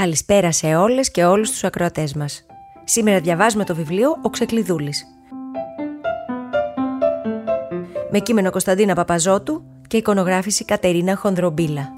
Καλησπέρα σε όλες και όλους τους ακροατές μας. Σήμερα διαβάζουμε το βιβλίο «Ο Ξεκλειδούλης». Με κείμενο Κωνσταντίνα Παπαζώτου και εικονογράφηση Κατερίνα Χονδρομπίλα.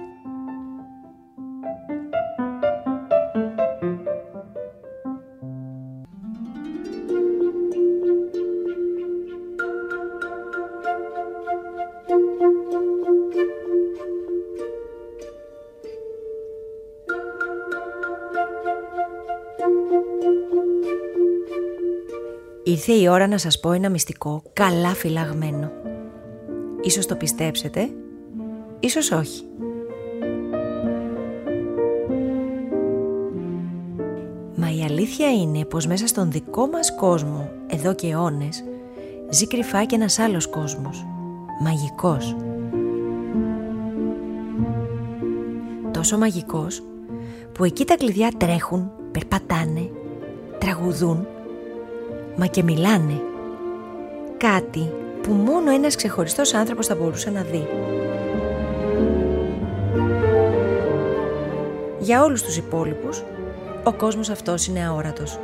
Ήρθε η ώρα να σας πω ένα μυστικό καλά φυλαγμένο. Ίσως το πιστέψετε, ίσως όχι. Μα η αλήθεια είναι πως μέσα στον δικό μας κόσμο, εδώ και αιώνες, ζει κρυφά και ένας άλλος κόσμος, μαγικός. Τόσο μαγικός, που εκεί τα κλειδιά τρέχουν, περπατάνε, τραγουδούν, μα και μιλάνε. Κάτι που μόνο ένας ξεχωριστός άνθρωπος θα μπορούσε να δει. Για όλους τους υπόλοιπους, ο κόσμος αυτός είναι αόρατος.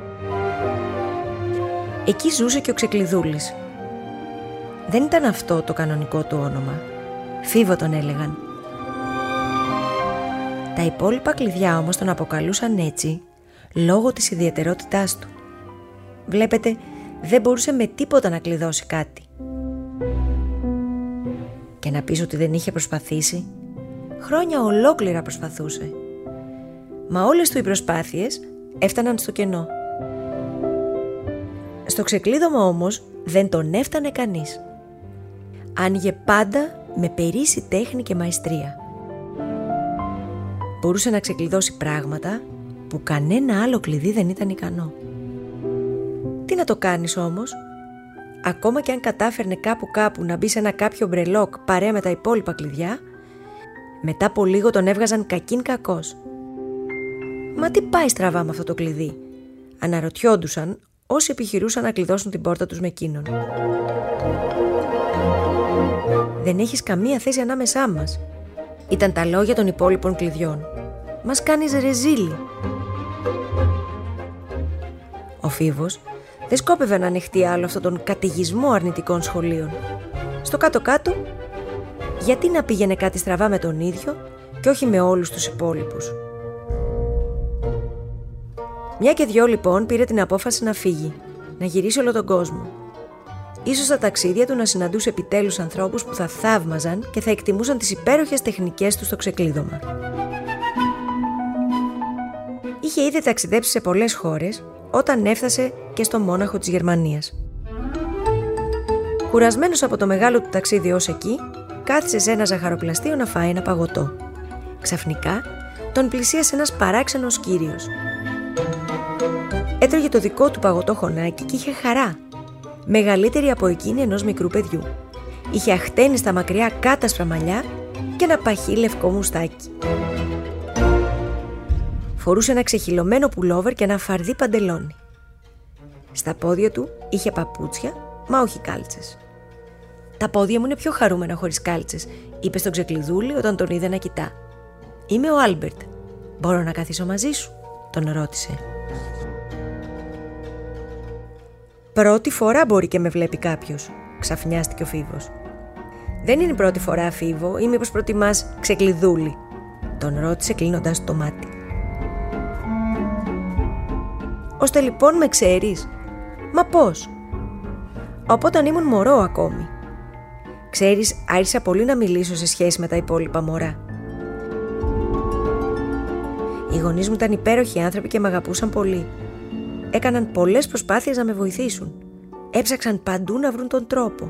Εκεί ζούσε και ο Ξεκλειδούλης. Δεν ήταν αυτό το κανονικό του όνομα. Φίβο τον έλεγαν. Τα υπόλοιπα κλειδιά όμως τον αποκαλούσαν έτσι λόγω της ιδιαιτερότητάς του. Βλέπετε, δεν μπορούσε με τίποτα να κλειδώσει κάτι. Και να πεις ότι δεν είχε προσπαθήσει. Χρόνια ολόκληρα προσπαθούσε. Μα όλες του οι προσπάθειες έφταναν στο κενό. Στο ξεκλείδωμα όμως δεν τον έφτανε κανείς. Άνοιγε πάντα με περίσσι τέχνη και μαεστρία. Μπορούσε να ξεκλειδώσει πράγματα που κανένα άλλο κλειδί δεν ήταν ικανό. Τι να το κάνεις όμως? Ακόμα και αν κατάφερνε κάπου να μπει σε ένα κάποιο μπρελόκ παρέα με τα υπόλοιπα κλειδιά, μετά από λίγο τον έβγαζαν κακήν κακός. Μα τι πάει στραβά με αυτό το κλειδί? Αναρωτιόντουσαν όσοι επιχειρούσαν να κλειδώσουν την πόρτα τους με εκείνον. Δεν έχεις καμία θέση ανάμεσά μας, ήταν τα λόγια των υπόλοιπων κλειδιών. Μας κάνεις ρεζίλι. Ο Φίβος δεν σκόπευε να ανεχτεί άλλο αυτόν τον καταιγισμό αρνητικών σχολείων. Στο κάτω-κάτω, γιατί να πήγαινε κάτι στραβά με τον ίδιο και όχι με όλους τους υπόλοιπους? Μια και δυο λοιπόν πήρε την απόφαση να φύγει, να γυρίσει όλο τον κόσμο. Ίσως στα ταξίδια του να συναντούσε επιτέλους ανθρώπους που θα θαύμαζαν και θα εκτιμούσαν τις υπέροχες τεχνικές του στο ξεκλείδωμα. Είχε ήδη ταξιδέψει σε πολλές χώρες όταν έφτασε και στο Μόναχο της Γερμανίας. Κουρασμένος από το μεγάλο του ταξίδι ως εκεί, κάθισε σε ένα ζαχαροπλαστείο να φάει ένα παγωτό. Ξαφνικά τον πλησίασε ένας παράξενος κύριος. Έτρωγε το δικό του παγωτό χωνάκι και είχε χαρά, μεγαλύτερη από εκείνη ενός μικρού παιδιού. Είχε αχτένει στα μακριά κάτασπρα μαλλιά και ένα παχύ λευκό μουστάκι. Φορούσε ένα ξεχυλωμένο πουλόβερ και ένα φαρδί παντελόνι. Στα πόδια του είχε παπούτσια, μα όχι κάλτσες. «Τα πόδια μου είναι πιο χαρούμενα χωρίς κάλτσες», είπε στον Ξεκλειδούλη όταν τον είδε να κοιτά. «Είμαι ο Άλμπερτ. Μπορώ να καθίσω μαζί σου?» τον ρώτησε. «Πρώτη φορά μπορεί και με βλέπει κάποιος», ξαφνιάστηκε ο Φίβος. «Δεν είναι η πρώτη φορά, Φίβο, ή μήπως προτιμάς Ξεκλειδούλη?» τον ρώτησε κλείνοντας το μάτι. «Ώστε λοιπόν με ξέρεις?» «Μα πώς?» «Από όταν ήμουν μωρό ακόμη. Ξέρεις, άρχισα πολύ να μιλήσω σε σχέση με τα υπόλοιπα μωρά. Οι γονείς μου ήταν υπέροχοι άνθρωποι και με αγαπούσαν πολύ. Έκαναν πολλές προσπάθειες να με βοηθήσουν. Έψαξαν παντού να βρουν τον τρόπο.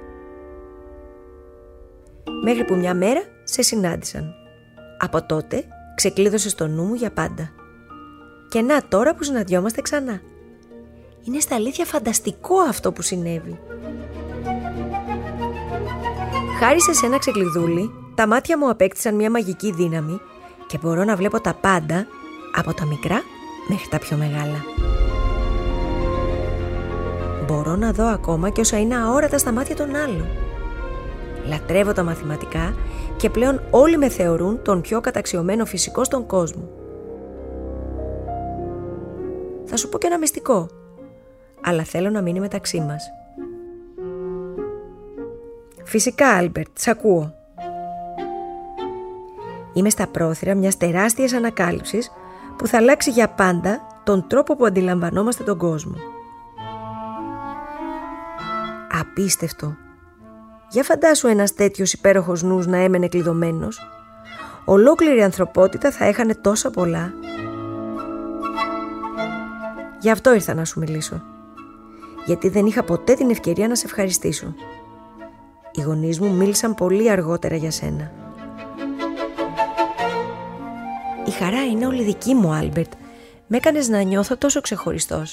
Μέχρι που μια μέρα σε συνάντησαν. Από τότε ξεκλείδωσες το νου μου για πάντα. Και να τώρα που συναντιόμαστε ξανά. Είναι στα αλήθεια φανταστικό αυτό που συνέβη. Χάρη σε ένα Ξεκλειδούλη, τα μάτια μου απέκτησαν μια μαγική δύναμη και μπορώ να βλέπω τα πάντα, από τα μικρά μέχρι τα πιο μεγάλα. Μπορώ να δω ακόμα και όσα είναι αόρατα στα μάτια των άλλων. Λατρεύω τα μαθηματικά και πλέον όλοι με θεωρούν τον πιο καταξιωμένο φυσικό στον κόσμο. Θα σου πω και ένα μυστικό, αλλά θέλω να μείνει μεταξύ μας. Φυσικά, Άλμπερτ, σ' ακούω. Είμαι στα πρόθυρα μιας τεράστιας ανακάλυψης που θα αλλάξει για πάντα τον τρόπο που αντιλαμβανόμαστε τον κόσμο. Απίστευτο. Για φαντάσου ένας τέτοιος υπέροχος νους να έμενε κλειδωμένος. Ολόκληρη η ανθρωπότητα θα έχανε τόσα πολλά. Γι' αυτό ήρθα να σου μιλήσω. Γιατί δεν είχα ποτέ την ευκαιρία να σε ευχαριστήσω. Οι γονείς μου μίλησαν πολύ αργότερα για σένα. Η χαρά είναι όλη δική μου, Άλμπερτ. Μ' έκανες να νιώθω τόσο ξεχωριστός.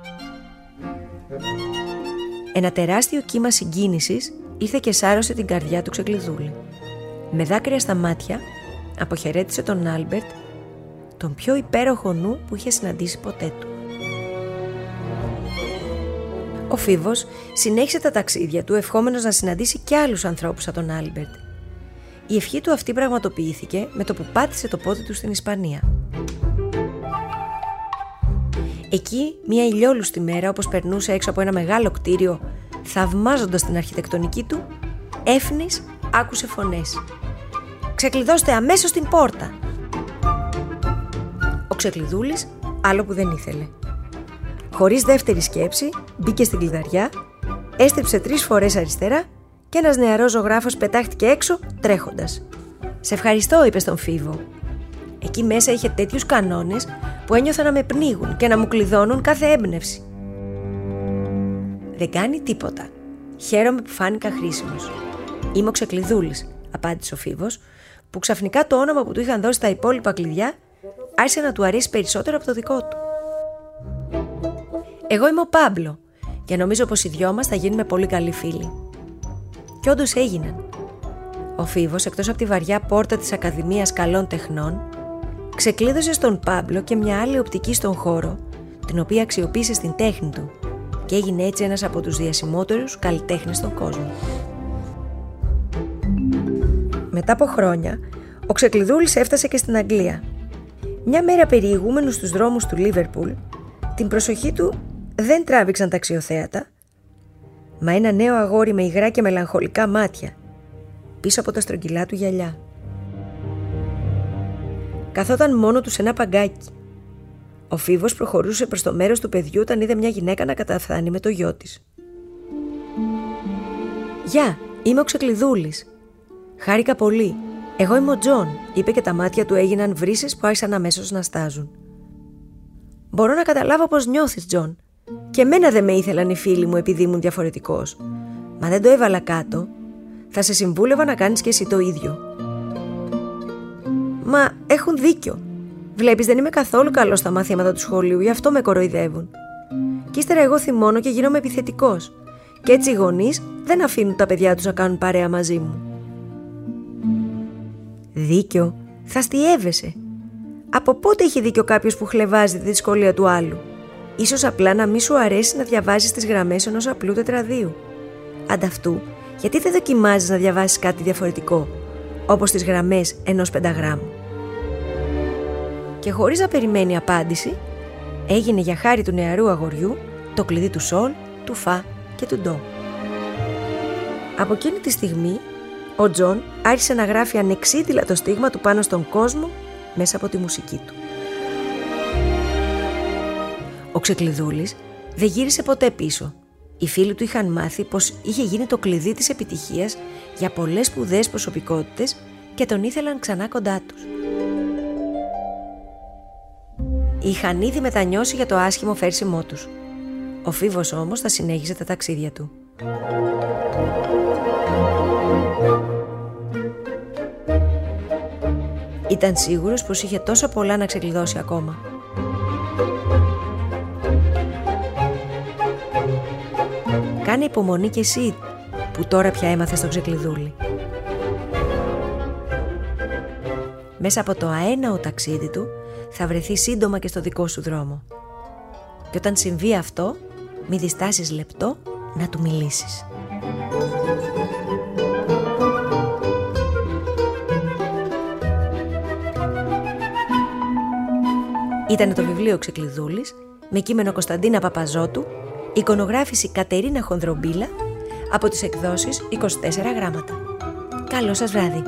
Ένα τεράστιο κύμα συγκίνησης ήρθε και σάρωσε την καρδιά του Ξεκλειδούλη. Με δάκρυα στα μάτια αποχαιρέτησε τον Άλμπερτ, τον πιο υπέροχο νου που είχε συναντήσει ποτέ του. Ο Φίβος συνέχισε τα ταξίδια του, ευχόμενος να συναντήσει και άλλους ανθρώπους σαν τον Άλμπερτ. Η ευχή του αυτή πραγματοποιήθηκε με το που πάτησε το πόδι του στην Ισπανία. Εκεί, μια ηλιόλουστη μέρα, όπως περνούσε έξω από ένα μεγάλο κτίριο, θαυμάζοντας την αρχιτεκτονική του, έφνης άκουσε φωνές. «Ξεκλειδώστε αμέσως την πόρτα!» Ο Ξεκλειδούλης άλλο που δεν ήθελε. Χωρίς δεύτερη σκέψη, μπήκε στην κλειδαριά, έστριψε 3 φορές αριστερά και ένας νεαρός ζωγράφος πετάχτηκε έξω τρέχοντας. «Σε ευχαριστώ», είπε στον Φίβο. Εκεί μέσα είχε τέτοιους κανόνες που ένιωθα να με πνίγουν και να μου κλειδώνουν κάθε έμπνευση. «Δεν κάνει τίποτα. Χαίρομαι που φάνηκα χρήσιμος. Είμαι ο Ξεκλειδούλης», απάντησε ο Φίβος, που ξαφνικά το όνομα που του είχαν δώσει τα υπόλοιπα κλειδιά άρχισε να του αρέσει περισσότερο από το δικό του. «Εγώ είμαι ο Πάμπλο και νομίζω πως οι δυο μας θα γίνουμε πολύ καλοί φίλοι». Και όντως έγιναν. Ο Φίβος, εκτός από τη βαριά πόρτα της Ακαδημίας Καλών Τεχνών, ξεκλείδωσε στον Πάμπλο και μια άλλη οπτική στον χώρο, την οποία αξιοποίησε στην τέχνη του και έγινε έτσι ένας από τους διασημότερους καλλιτέχνες στον κόσμο. Μετά από χρόνια, ο Ξεκλειδούλης έφτασε και στην Αγγλία. Μια μέρα περιηγούμενος στους δρόμους του Λίβερπουλ, την προσοχή του δεν τράβηξαν τα αξιοθέατα, μα ένα νέο αγόρι με υγρά και μελαγχολικά μάτια, πίσω από τα στρογγυλά του γυαλιά. Καθόταν μόνο του σε ένα παγκάκι. Ο Φίβος προχωρούσε προς το μέρος του παιδιού όταν είδε μια γυναίκα να καταφθάνει με το γιο της. «Γεια, είμαι ο Ξεκλειδούλης». «Χάρηκα πολύ. Εγώ είμαι ο Τζον», είπε και τα μάτια του έγιναν βρύσες που άρχισαν αμέσως να στάζουν. «Μπορώ να καταλάβω πώς νιώθεις, Τζον. Και εμένα δεν με ήθελαν οι φίλοι μου επειδή ήμουν διαφορετικός. Μα δεν το έβαλα κάτω. Θα σε συμβούλευα να κάνεις και εσύ το ίδιο». «Μα έχουν δίκιο. Βλέπεις, δεν είμαι καθόλου καλός στα μαθήματα του σχολείου, γι' αυτό με κοροϊδεύουν. Κι ύστερα εγώ θυμώνω και γίνομαι επιθετικός. Και έτσι οι γονείς δεν αφήνουν τα παιδιά τους να κάνουν παρέα μαζί μου». «Δίκιο, θα αστιεύεσαι. Από πότε έχει δίκιο κάποιος που χλευάζει τη δυσκολία του άλλου? Ίσως απλά να μη σου αρέσει να διαβάζεις τις γραμμές ενός απλού τετραδίου. Ανταυτού, γιατί δεν δοκιμάζεις να διαβάσεις κάτι διαφορετικό, όπως τις γραμμές ενός πενταγράμμου?» Και χωρίς να περιμένει απάντηση, έγινε για χάρη του νεαρού αγοριού το κλειδί του σολ, του φα και του ντο. Από εκείνη τη στιγμή, ο Τζον άρχισε να γράφει ανεξίτηλα το στίγμα του πάνω στον κόσμο μέσα από τη μουσική του. Ο Ξεκλειδούλης δεν γύρισε ποτέ πίσω. Οι φίλοι του είχαν μάθει πως είχε γίνει το κλειδί της επιτυχίας για πολλές σπουδαίες προσωπικότητες και τον ήθελαν ξανά κοντά τους. Είχαν ήδη μετανιώσει για το άσχημο φέρσιμό τους. Ο Φίβος όμως θα συνέχιζε τα ταξίδια του. Ήταν σίγουρος πως είχε τόσα πολλά να ξεκλειδώσει ακόμα. Κάνε υπομονή κι εσύ που τώρα πια έμαθες το Ξεκλειδούλη. Μέσα από το αέναο ταξίδι του θα βρεθεί σύντομα και στο δικό σου δρόμο. Και όταν συμβεί αυτό, μη διστάσεις λεπτό να του μιλήσεις. Ήτανε το βιβλίο Ξεκλειδούλης, με κείμενο Κωνσταντίνα Παπαζώτου, εικονογράφηση Κατερίνα Χονδρομπίλα, από τις εκδόσεις 24 γράμματα. Καλό σας βράδυ!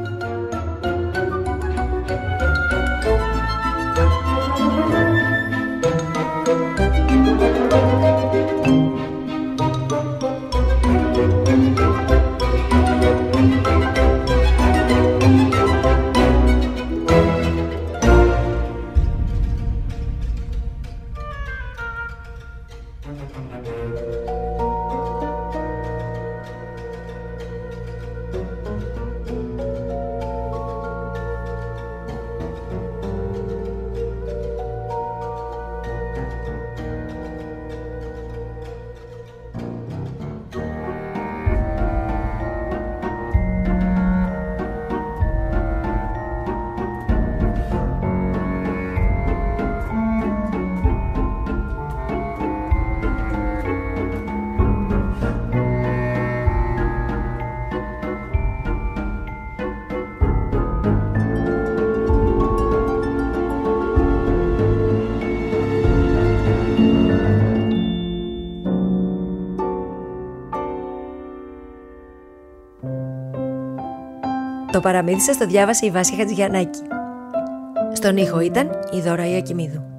Το παραμύθι σας το διάβασε η Βάσια Χατζηγιαννάκη. Στον ήχο ήταν η Δώρα Ιακημίδου.